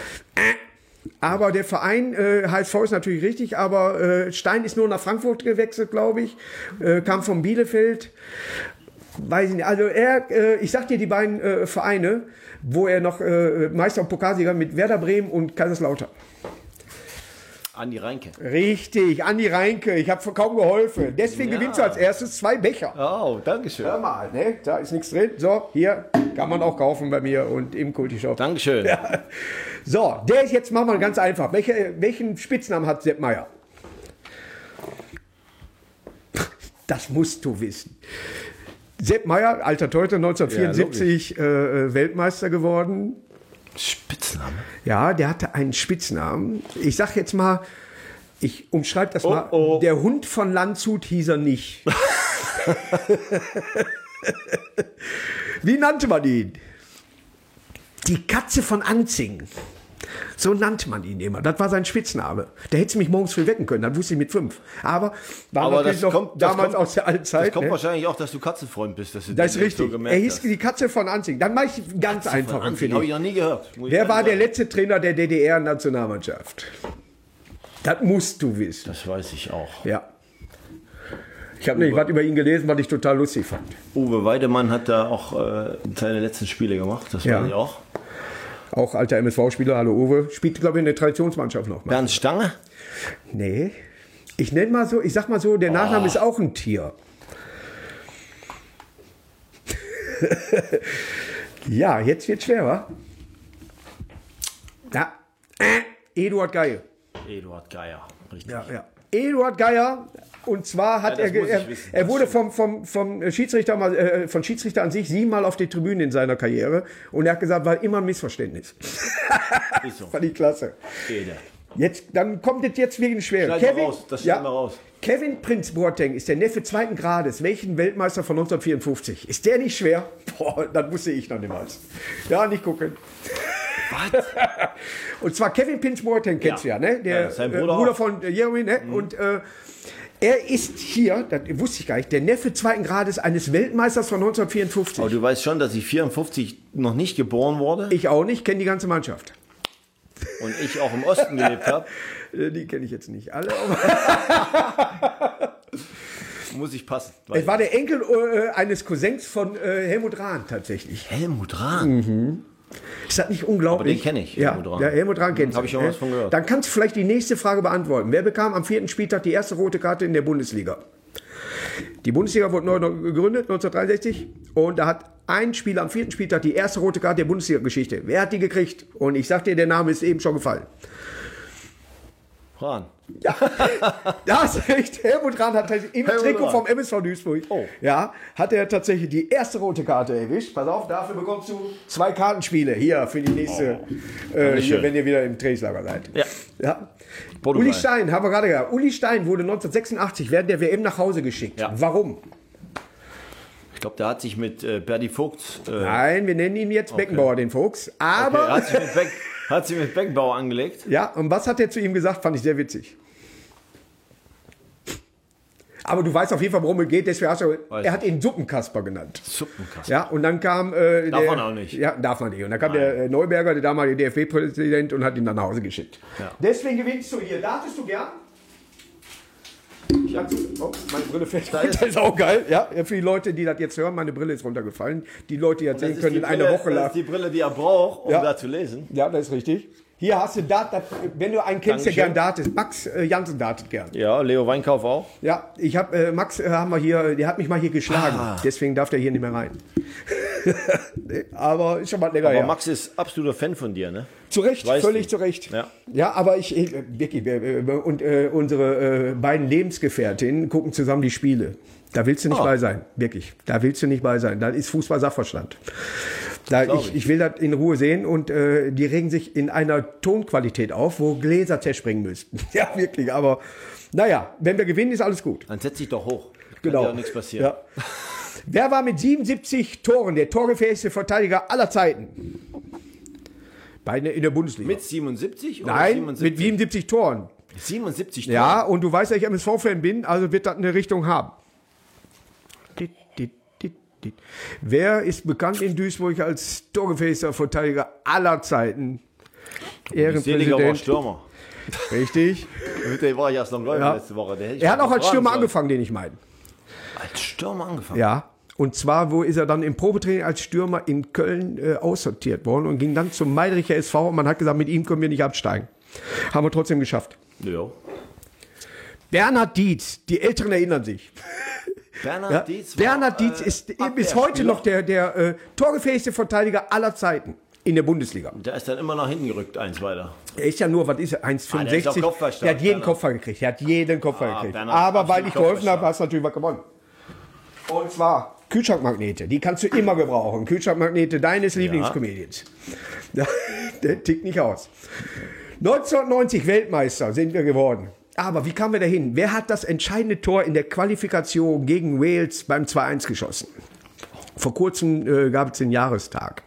Aber der Verein äh, H S V ist natürlich richtig, aber äh, Stein ist nur nach Frankfurt gewechselt, glaube ich. Äh, kam von Bielefeld. Weiß ich nicht. Also er, äh, ich sag dir die beiden äh, Vereine, wo er noch äh, Meister und Pokalsieger mit Werder Bremen und Kaiserslautern. Andi Reinke. Richtig, Andi Reinke. Ich habe kaum geholfen. Deswegen Ja. gewinnst du als erstes zwei Becher. Oh, Dankeschön. Hör mal, ne? Da ist nichts drin. So, hier kann man auch kaufen bei mir und im Kulti-Shop. Dankeschön. So, der ist jetzt, machen wir ganz einfach. Welche, welchen Spitznamen hat Sepp Meier? Das musst du wissen. Sepp Meier, alter Torhüter, neunzehnhundertvierundsiebzig äh, äh, Weltmeister geworden. Spitzname. Ja, der hatte einen Spitznamen. Ich sag jetzt mal, ich umschreibe das Oh, mal. oh. Der Hund von Landshut hieß er nicht. Wie nannte man ihn? Die Katze von Anzing. So nannte man ihn immer. Das war sein Spitzname. Der hätte mich morgens früh wecken können, das wusste ich mit fünf. Aber war Aber natürlich das noch kommt, das damals kommt, aus der alten Zeit. Das kommt ne? wahrscheinlich auch, dass du Katzenfreund bist. Dass du Das ist den richtig. So gemerkt Er hieß hast. die Katze von Anzing. Dann mache ich ganz einfach. Habe ich noch nie gehört. Muss ich Wer ehrlich war der sagen. letzte Trainer der D D R-Nationalmannschaft? Das musst du wissen. Das weiß ich auch. Ja. Ich habe nämlich was über ihn gelesen, was ich total lustig fand. Uwe Weidemann hat da auch äh, seine letzten Spiele gemacht. Das Ja. weiß ich auch. Auch alter M S V-Spieler, hallo Uwe. Spielt, glaube ich, in der Traditionsmannschaft noch mal. Bernd Stange? Nee. Ich nenne mal so, ich sag mal so, der Nachname ist auch ein Tier. Ja, jetzt wird schwer, wa? Ja. Äh, Eduard Geier. Eduard Geier. Richtig. Ja, ja. Eduard Geier, und zwar hat Ja, das er, ge- muss ich er, wissen. er Das wurde stimmt. vom, vom, vom Schiedsrichter mal, äh, von Schiedsrichter an sich siebenmal auf die Tribüne in seiner Karriere und er hat gesagt, war immer ein Missverständnis. Ist so. Fand ich klasse. Ede. Jetzt, dann kommt es jetzt wegen schwer. Schneid mal raus, das schneid mal raus. Kevin Prinz Boateng ist der Neffe zweiten Grades. Welchen Weltmeister von neunzehnhundertvierundfünfzig? Ist der nicht schwer? Boah, das wusste ich noch niemals. Ja, nicht gucken. Was? Und zwar Kevin Prinz Boateng kennst Ja. du ja, ne? Der Ja, sein äh, Bruder Bruder auch. von äh, Jeremy, ne? Und äh, er ist hier, das wusste ich gar nicht, der Neffe zweiten Grades eines Weltmeisters von neunzehnhundertvierundfünfzig. Aber du weißt schon, dass ich vierundfünfzig noch nicht geboren wurde Ich auch nicht, kenne die ganze Mannschaft. und ich auch im Osten gelebt habe. Äh, Die kenne ich jetzt nicht alle. Aber muss ich passen. Es war der Enkel äh, eines Cousins von äh, Helmut Rahn tatsächlich. Helmut Rahn? Mhm. Ist das nicht unglaublich? Aber den kenne ich, ja, Helmut Rahn. Ja, Helmut Rahn kennst du. Habe ich schon was von gehört. Dann kannst du vielleicht die nächste Frage beantworten. Wer bekam am vierten Spieltag die erste rote Karte in der Bundesliga? Die Bundesliga wurde neu gegründet, neunzehnhundertdreiundsechzig. Und da hat ein Spieler am vierten Spieltag die erste rote Karte der Bundesliga-Geschichte. Wer hat die gekriegt? Und ich sag dir, der Name ist eben schon gefallen. Rahn. Ja, das ist recht. Helmut Rahn hat im Helmut Trikot Rahn. vom M S V Duisburg, Oh. ja, hat er tatsächlich die erste rote Karte erwischt. Pass auf, dafür bekommst du zwei Kartenspiele hier für die nächste, Oh. äh, hier, wenn ihr wieder im Trainingslager seid. Ja. Ja. Portugal. Uli Stein, haben wir gerade gesagt. Uli Stein wurde neunzehnhundertsechsundachtzig während der W M nach Hause geschickt. Ja. Warum? Ich glaube, der hat sich mit äh, Berdi Vogt... Äh, Nein, wir nennen ihn jetzt Beckenbauer, den Fuchs. Aber, okay, hat, sich mit Beck, hat sich mit Beckenbauer angelegt. ja, und was hat er zu ihm gesagt? Fand ich sehr witzig. Aber du weißt auf jeden Fall, worum es geht. Deswegen hast du, Weiß er hat ihn Suppenkasper genannt. Suppenkasper. Ja, und dann kam... Äh, Darf der, man auch nicht. Ja, darf man nicht. Und dann kam der äh, Neuberger, der damalige D F B-Präsident, und hat ihn dann nach Hause geschickt. Ja. Deswegen gewinnst du hier. Dartest du gern? Ich hab, oh, meine Brille fällt runter. Das ist auch geil. Ja, für die Leute, die das jetzt hören, meine Brille ist runtergefallen. Die Leute, die das sehen ist können, die in einer Brille- Woche Das lang. ist die Brille, die er braucht, um Ja. da zu lesen. Ja, das ist richtig. Hier hast du Dart, das, wenn du einen kennst, der Dankeschön. gern dartet. Max äh, Jansen dartet gern. Ja, Leo Weinkauf auch. Ja, ich habe äh, Max äh, haben wir hier, der hat mich mal hier geschlagen. Ah. Deswegen darf der hier nicht mehr rein. Aber ist schon mal länger Aber her. Max ist absoluter Fan von dir, ne? Zu Recht, Weißt völlig du. zu Recht. Ja. Ja, aber ich, ich wirklich, wir- wir- und äh, unsere äh, beiden Lebensgefährtinnen gucken zusammen die Spiele. Da willst du nicht Ah. bei sein, wirklich. Da willst du nicht bei sein. Da ist Fußball Sachverstand. Da, Glaub ich, ich. ich will das in Ruhe sehen und äh, die regen sich in einer Tonqualität auf, wo Gläser zerspringen müssten. Ja, wirklich. Aber naja, wenn wir gewinnen, ist alles gut. Dann setz dich doch hoch. Kann Genau. dir auch nichts passieren. Ja. Wer war mit siebenundsiebzig Toren der torgefährlichste Verteidiger aller Zeiten? Beide in der Bundesliga. Mit siebenundsiebzig? oder Nein, siebenundsiebzig? mit siebenundsiebzig Toren. siebenundsiebzig Toren? Ja, und du weißt, dass ich M S V-Fan bin, also wird das eine Richtung haben. Dit, dit, dit, dit. Wer ist bekannt in Duisburg als torgefährlichster Verteidiger aller Zeiten? Seliger war Ehrenpräsident. Stürmer. Richtig. Mit dem war ich erst noch Läufer Ja. letzte Woche. Der hätte ich Er hat mal auch als fragen Stürmer sollen. angefangen, den ich meine. Als Stürmer angefangen? Ja. Und zwar, wo ist er dann im Probetraining als Stürmer in Köln äh, aussortiert worden und ging dann zum Meidricher S V und man hat gesagt, mit ihm können wir nicht absteigen. Haben wir trotzdem geschafft. Ja. Bernhard Dietz, die Älteren erinnern sich. Bernhard Ja? Dietz war, Bernhard Dietz äh, ist bis Abwehrspieler. heute noch der, der äh, torgefährlichste Verteidiger aller Zeiten in der Bundesliga. Der ist dann immer nach hinten gerückt, eins weiter. Er ist ja nur, was ist er, eins Komma Ah, der ist auch fünfundsechzig. kopfballstark, Der hat jeden Bernhard. Kopfball gekriegt. Er hat jeden Kopfball Ah, gekriegt. Bernhard, Aber weil absolut ich geholfen habe, kopfballstark. hast du natürlich was gewonnen. Und zwar Kühlschrankmagnete. Die kannst du immer gebrauchen. Kühlschrankmagnete deines Lieblingscomedians. Ja, der tickt nicht aus. neunzehnhundertneunzig Weltmeister sind wir geworden. Aber wie kamen wir dahin? Wer hat das entscheidende Tor in der Qualifikation gegen Wales beim zwei eins geschossen? Vor kurzem äh, gab es den Jahrestag.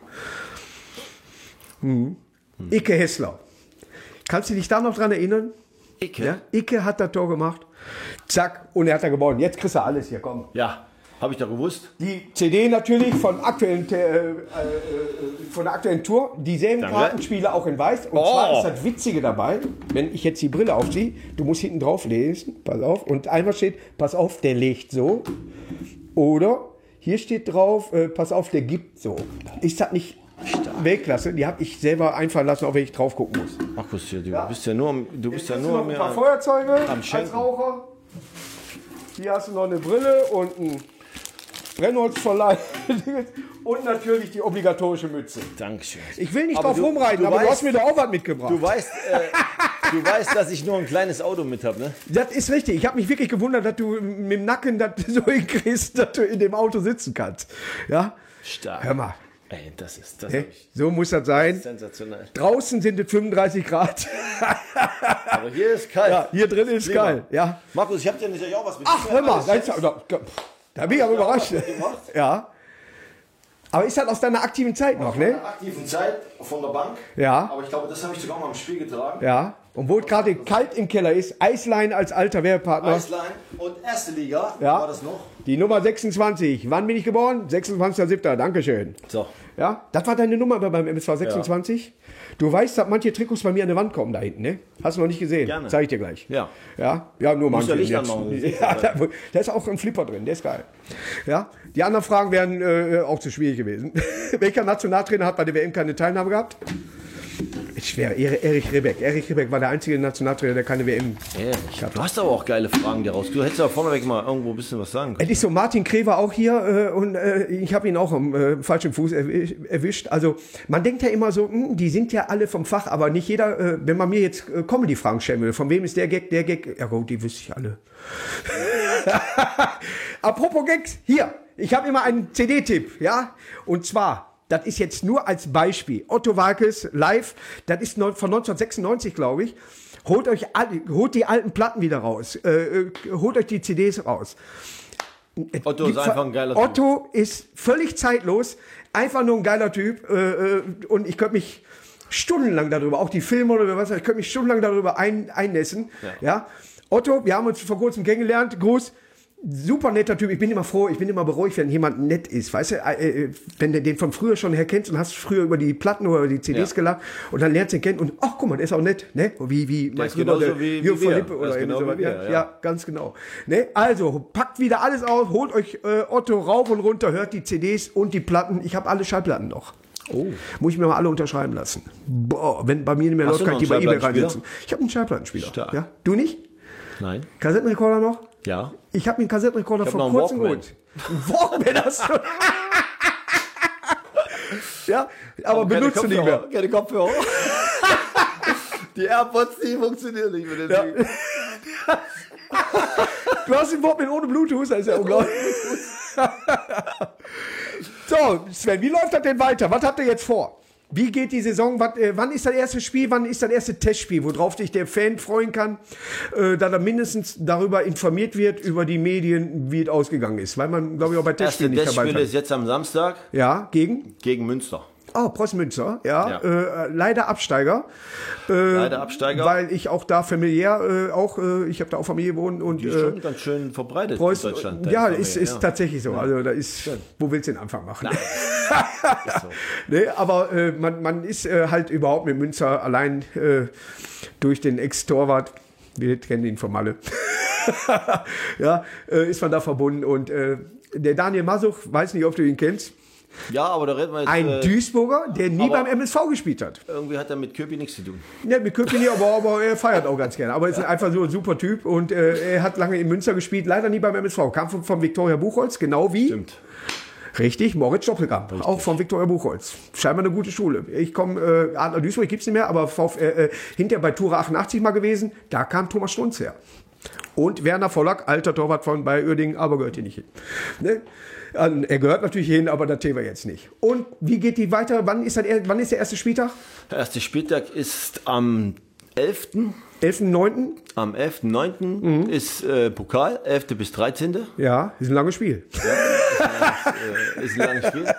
Hm. Icke Hessler. Kannst du dich da noch dran erinnern? Icke? Ja? Icke hat das Tor gemacht. Zack, und er hat da gewonnen. Jetzt kriegst du alles hier, komm. Ja, habe ich doch gewusst. Die C D natürlich von, aktuellen, äh, äh, von der aktuellen Tour. Dieselben Danke. Kartenspiele auch in weiß. Und Oh. zwar ist das Witzige dabei, wenn ich jetzt die Brille aufziehe, du musst hinten drauf lesen, pass auf. Und einmal steht, pass auf, der legt so. Oder hier steht drauf, äh, pass auf, der gibt so. Ist das nicht Weltklasse? Die habe ich selber einfallen lassen, auch wenn ich drauf gucken muss. Markus, hier, du bist ja nur, am- du bist ja Jetzt hast nur du noch ein paar mehr. Feuerzeuge am als Schenken. Raucher. Hier hast du noch eine Brille und ein Brennholzverleih. Und natürlich die obligatorische Mütze. Dankeschön. Ich will nicht Aber drauf du- rumreiten, du aber du weißt- hast mir doch auch was mitgebracht. Du weißt, äh, du weißt, dass ich nur ein kleines Auto mit habe, ne? Das ist richtig. Ich habe mich wirklich gewundert, dass du mit dem Nacken das so hinkriegst, dass du in dem Auto sitzen kannst. Ja? Stark. Hör mal. Ey, das ist, das Hä? hab ich So muss das sein. sensationell. Draußen sind es fünfunddreißig Grad. Aber hier ist kalt. Ja, hier drin ist Klima. geil. Ja. Markus, ich habe dir natürlich auch was mit. Ach, hör mal. Da, ist, da, da bin ich aber überrascht. gemacht. Ja. Aber ist das aus deiner aktiven Zeit noch, In ne? der aktiven Zeit von der Bank. Ja. Aber ich glaube, das habe ich sogar mal im Spiel getragen. Ja. Und wo es gerade kalt im Keller ist, Eislein als alter Werbepartner. Eislein und erste Liga, Ja. war das noch? Die Nummer sechsundzwanzig. Wann bin ich geboren? sechsundzwanzigster siebter Dankeschön. So. Ja, das war deine Nummer beim M S V sechsundzwanzig. Ja. Du weißt, dass manche Trikots bei mir an der Wand kommen da hinten, ne? Hast du noch nicht gesehen? Gerne. Zeig ich dir gleich. Ja. Ja, ja nur Muss manche. ja Licht jetzt. anmachen. Ja, da, da ist auch ein Flipper drin, der ist geil. Ja, die anderen Fragen wären äh, auch zu schwierig gewesen. Welcher Nationaltrainer hat bei der W M keine Teilnahme gehabt? Schwer, Erich Ribbeck. Erich Ribbeck war der einzige Nationaltrainer, der keine W M Ehrlich. Du hast aber auch geile Fragen dir raus. Du hättest ja vorneweg mal irgendwo ein bisschen was sagen können. Es ist so, Martin Kreh war auch hier äh, und äh, ich habe ihn auch am äh, falschen Fuß erwisch, erwischt. Also man denkt ja immer so, mh, die sind ja alle vom Fach, aber nicht jeder, äh, wenn man mir jetzt äh, Comedy-Fragen stellen will, von wem ist der Gag, der Gag, ja gut, die wüsste ich alle. Apropos Gags, hier, ich habe immer einen C D-Tipp, ja, und zwar... Das ist jetzt nur als Beispiel. Otto Walkes live, das ist von neunzehnhundertsechsundneunzig, glaube ich. Holt euch alle, holt die alten Platten wieder raus. Äh, holt euch die C Ds raus. Otto ist einfach ein geiler Typ. Otto ist völlig zeitlos. Einfach nur ein geiler Typ. Äh, und ich könnte mich stundenlang darüber, auch die Filme oder was, ich könnte mich stundenlang darüber ein, einnässen. Ja. Ja. Otto, wir haben uns vor kurzem kennengelernt. Gruß. Super netter Typ. Ich bin immer froh, ich bin immer beruhigt, wenn jemand nett ist. Weißt du, äh, wenn du den von früher schon her kennst und hast früher über die Platten oder die C Ds ja. gelacht und dann lernst du ihn kennen und ach, guck mal, der ist auch nett, ne? Wie, wie, meinst du, der wie, wie von Lippe oder genau so. Ja, ja. ja, ganz genau. Ne? Also, packt wieder alles aus, holt euch äh, Otto rauf und runter, hört die C Ds und die Platten. Ich habe alle Schallplatten noch. Oh. Muss ich mir mal alle unterschreiben lassen. Boah, wenn bei mir nicht mehr läuft, kann ich die bei eBay reinsetzen. Ich habe einen Schallplattenspieler. Ja? Du nicht? Nein. Kassettenrekorder noch? Ja. Ich habe mir einen Kassettenrekorder vor kurzem geholt. Ein Walkman hast du. Ja, aber, aber benutzt du nicht mehr. Keine Kopfhörer. Die AirPods, die funktionieren nicht mit dem ja. Ding. Du hast den Walkman ohne Bluetooth, das ist ja unglaublich. So, Sven, wie läuft das denn weiter? Was habt ihr jetzt vor? Wie geht die Saison? Was, äh, wann ist das erste Spiel? Wann ist das erste Testspiel, worauf sich der Fan freuen kann, äh, da er mindestens darüber informiert wird, über die Medien, wie es ausgegangen ist? Weil man, glaube ich, auch bei Testspielen nicht dabei ist. Das erste Testspiel ist jetzt am Samstag. Ja, gegen? Gegen Münster. Oh, Preußen Münster, ja. ja. Äh, leider Absteiger. Äh, leider Absteiger. Weil ich auch da familiär, äh, auch, äh, ich habe da auch Familie wohnen und. Die ist schon äh, ganz schön verbreitet Preußen, in Deutschland. Ja, ist, ist ja. tatsächlich so. Also da ist, schön. Wo willst du den Anfang machen? So. Nee, aber äh, man, man ist äh, halt überhaupt mit Münster allein äh, durch den Ex-Torwart, wir kennen ihn von Malle, ja, äh, ist man da verbunden. Und äh, der Daniel Masuch, weiß nicht, ob du ihn kennst. Ja, aber da reden wir jetzt... Ein äh, Duisburger, der nie beim M S V gespielt hat. Irgendwie hat er mit Köpi nichts zu tun. Ja, mit Köpi nicht, aber, aber er feiert auch ganz gerne. Aber ist ja. einfach so ein super Typ und äh, er hat lange in Münster gespielt, leider nie beim M S V. Kam von, von Viktoria Buchholz, genau wie... Stimmt. Richtig, Moritz Stoppelkamp, auch von Viktoria Buchholz. Scheinbar eine gute Schule. Ich komme, äh, Adler Duisburg gibt's nicht mehr, aber VfL, äh, hinterher bei Tura achtundachtzig mal gewesen, da kam Thomas Strunz her. Und Werner Vollack, alter Torwart von bei Uerdingen, aber gehört hier nicht hin. Ne? Also, er gehört natürlich hin, aber das Thema jetzt nicht. Und wie geht die weiter? Wann ist, das, wann ist der erste Spieltag? Der erste Spieltag ist am elften elften neunten Am elften neunten Mhm. ist äh, Pokal, elften bis dreizehnten Ja, ist ein langes Spiel. Ja, ist ein langes, äh, ist ein langes Spiel.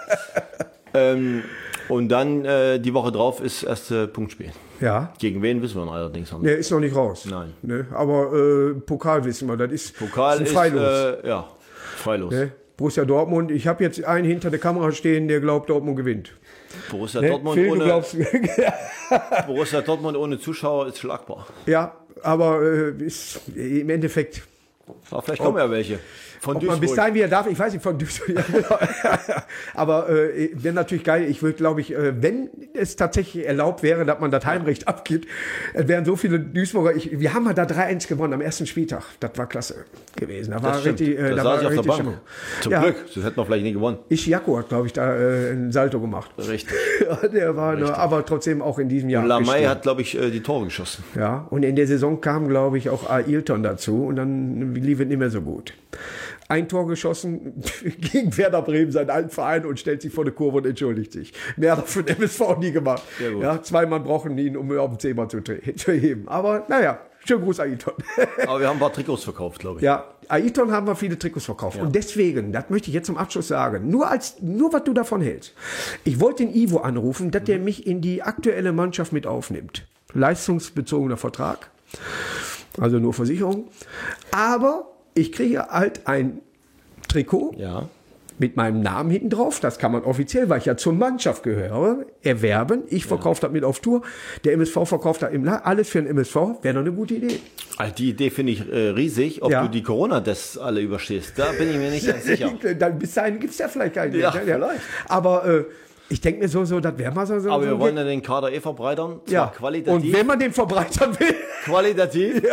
ähm, und dann äh, die Woche drauf ist das erste Punktspiel. Ja. Gegen wen wissen wir allerdings noch nicht. Der ist noch nicht raus. Nein. Ne? Aber äh, Pokal wissen wir, das ist, Pokal ist ein Freilos. Ist, äh, ja, Freilos. Ne? Borussia Dortmund, ich habe jetzt einen hinter der Kamera stehen, der glaubt, Dortmund gewinnt. Borussia, Ne? Dortmund, Phil, ohne, glaubst, Borussia Dortmund ohne Zuschauer ist schlagbar. Ja, aber äh, ist im Endeffekt... Aber vielleicht kommen ja welche. Von Ob man bis dahin wieder darf, ich weiß nicht, von Duisburg. Ja, genau. Aber äh, wäre natürlich geil. Ich würde, glaube ich, äh, wenn es tatsächlich erlaubt wäre, dass man das Heimrecht abgibt, äh, wären so viele Duisburger. Ich, wir haben mal da drei eins gewonnen am ersten Spieltag. Das war klasse gewesen. Da war richtig, äh, das da saß war ich auf richtig der Bank. Stimmung. Zum Ja. Glück, das hätten wir vielleicht nicht gewonnen. Ischiako hat, glaube ich, da äh, einen Salto gemacht. Richtig. Ja, der war Richtig. Nur, aber trotzdem auch in diesem Jahr. Und Lamay hat, glaube ich, die Tore geschossen. Ja, und in der Saison kam, glaube ich, auch Ailton dazu und dann lief es nicht mehr so gut. Ein Tor geschossen gegen Werder Bremen, seinen alten Verein, und stellt sich vor der Kurve und entschuldigt sich. Mehr hat er für den M S V nie gemacht. Ja, zwei Mann brauchen ihn, um auf den Zehmer zu, zu heben. Aber naja, schönen Gruß, Ailton. Aber wir haben ein paar Trikots verkauft, glaube ich. Ja, Ailton haben wir viele Trikots verkauft. Ja. Und deswegen, das möchte ich jetzt zum Abschluss sagen, nur, als, nur was du davon hältst. Ich wollte den Ivo anrufen, dass der mich in die aktuelle Mannschaft mit aufnimmt. leistungsbezogener Vertrag, also nur Versicherung. Aber ich kriege halt ein Trikot Ja. mit meinem Namen hinten drauf. Das kann man offiziell, weil ich ja zur Mannschaft gehöre, erwerben. Ich verkaufe das mit auf Tour. Der M S V verkauft das im La- alles für den M S V. Wäre doch eine gute Idee. Also die Idee finde ich äh, riesig. Ob Ja. du die Corona-Tests alle überstehst, da bin ich mir nicht ganz sicher. Dann bis dahin gibt es ja vielleicht keinen Ja, mehr. vielleicht. Aber äh, ich denke mir so, so, das wäre mal so. so Aber so wir wollen ja den Kader eh verbreitern. Zwar ja. qualitativ. Und wenn man den verbreitern will, qualitativ.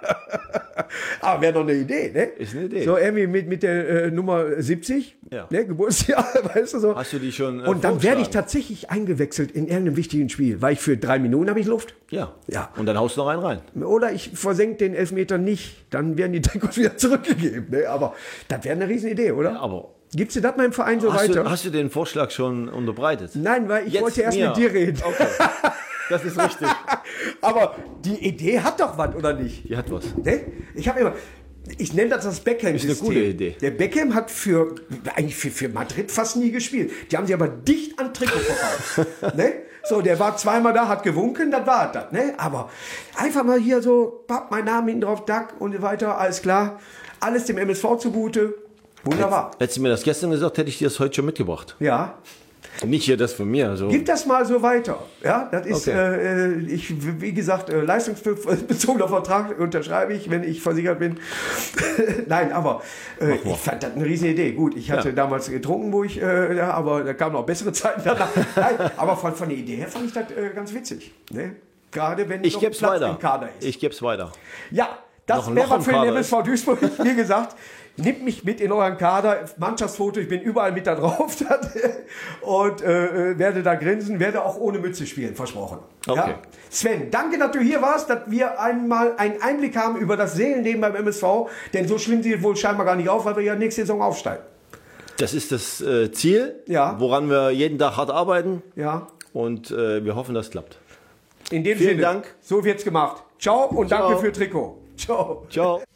aber wäre doch eine Idee, ne? Ist eine Idee. So irgendwie mit, mit der äh, Nummer siebzig, Ja. ne, Geburtsjahr, weißt du so. Hast du die schon äh, Und dann werde ich vorgeschlagen? tatsächlich eingewechselt in irgendeinem wichtigen Spiel, weil ich für drei Minuten habe ich Luft. Ja. Ja. Und dann haust du noch einen rein. Oder ich versenke den Elfmeter nicht, dann werden die Trikots wieder zurückgegeben. Ne? Aber das wäre eine Riesenidee, oder? Aber Gibst du das mal im Verein so hast weiter? du, hast du den Vorschlag schon unterbreitet? Nein, weil ich Jetzt wollte erst mir. mit dir reden. Okay. Das ist richtig. Aber die Idee hat doch was, oder nicht? Die hat was. Ne? Ich habe immer, ich nenne das das Beckham-System. Ist eine gute Idee. Der Beckham hat für, eigentlich für, für Madrid fast nie gespielt. Die haben sie aber dicht an Trikot verkauft. Ne? So, der war zweimal da, hat gewunken, das war das. Ne? Aber einfach mal hier so, papp, mein Name hinten drauf, Duck und so weiter, alles klar. Alles dem M S V zugute. Wunderbar. Hättest du mir das gestern gesagt, hätte ich dir das heute schon mitgebracht. Ja. Nicht hier das von mir. So. Gib das mal so weiter. Ja, das ist, Okay. äh, ich, wie gesagt, äh, leistungsbezogener Vertrag unterschreibe ich, wenn ich versichert bin. Nein, aber äh, ich fand das eine riesen Idee. Gut, ich hatte Ja. damals getrunken, wo ich, äh, ja, aber da kamen noch bessere Zeiten danach. Nein, aber von, von der Idee her fand ich das äh, ganz witzig. Ne? Gerade wenn Ich noch gebe es Platz weiter. im Kader ist. Ich gebe es weiter. Ja, das Noch- wäre noch was im für den Kader M S V Duisburg. Wie gesagt, nehmt mich mit in euren Kader, Mannschaftsfoto, ich bin überall mit da drauf und äh, äh, werde da grinsen, werde auch ohne Mütze spielen, versprochen. Okay. Ja? Sven, danke, dass du hier warst, dass wir einmal einen Einblick haben über das Seelenleben beim M S V, denn so schlimm sieht es wohl scheinbar gar nicht auf, weil wir ja nächste Saison aufsteigen. Das ist das äh, Ziel, Ja. woran wir jeden Tag hart arbeiten. Ja. Und äh, wir hoffen, das klappt. In dem Vielen Sinne, Dank. so wird's gemacht. Ciao und Ciao. danke für Trikot. Ciao. Ciao.